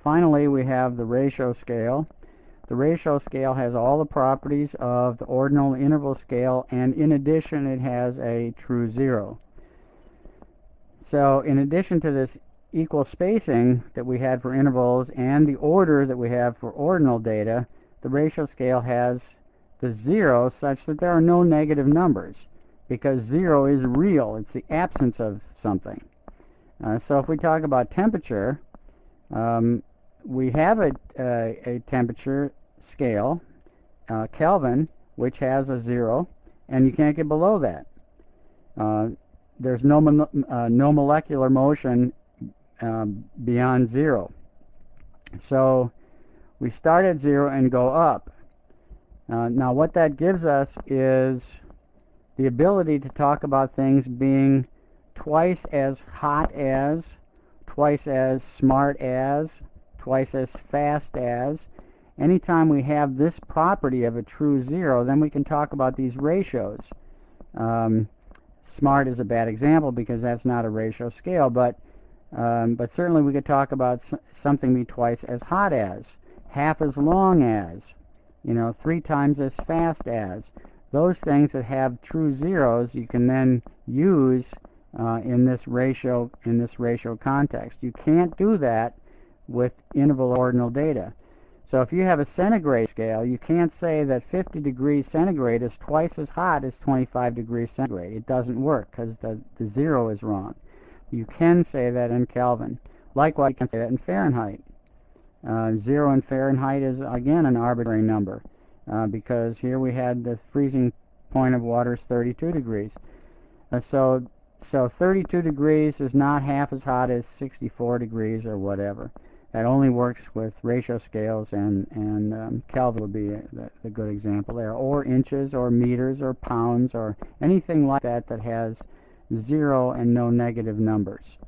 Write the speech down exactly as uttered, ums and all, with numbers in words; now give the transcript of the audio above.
finally, we have the ratio scale. The ratio scale has all the properties of the ordinal interval scale, and in addition it has a true zero. So in addition to this equal spacing that we had for intervals and the order that we have for ordinal data, the ratio scale has the zero such that there are no negative numbers, because zero is real. It's the absence of something. Uh, so if we talk about temperature, um, we have a, a, a temperature scale, uh, Kelvin, which has a zero, and you can't get below that. Uh, there's no, mo uh, no molecular motion um, beyond zero. So we start at zero and go up. Uh, now what that gives us is the ability to talk about things being twice as hot as, twice as smart as, twice as fast as. Anytime we have this property of a true zero, then we can talk about these ratios. Um, smart is a bad example because that's not a ratio scale, but um, but certainly we could talk about something be twice as hot as, half as long as, you know, three times as fast as. Those things that have true zeros you can then use uh, in this ratio in this ratio context. You can't do that with interval ordinal data. So if you have a centigrade scale, you can't say that fifty degrees centigrade is twice as hot as twenty-five degrees centigrade. It doesn't work because the, the zero is wrong. You can say that in Kelvin. Likewise, you can say that in Fahrenheit. Uh, zero in Fahrenheit is, again, an arbitrary number. Uh, because here we had the freezing point of water is thirty-two degrees. Uh, so, so thirty-two degrees is not half as hot as sixty-four degrees or whatever. That only works with ratio scales, and, and um, Kelvin would be a, a good example there. Or inches, or meters, or pounds, or anything like that that has zero and no negative numbers.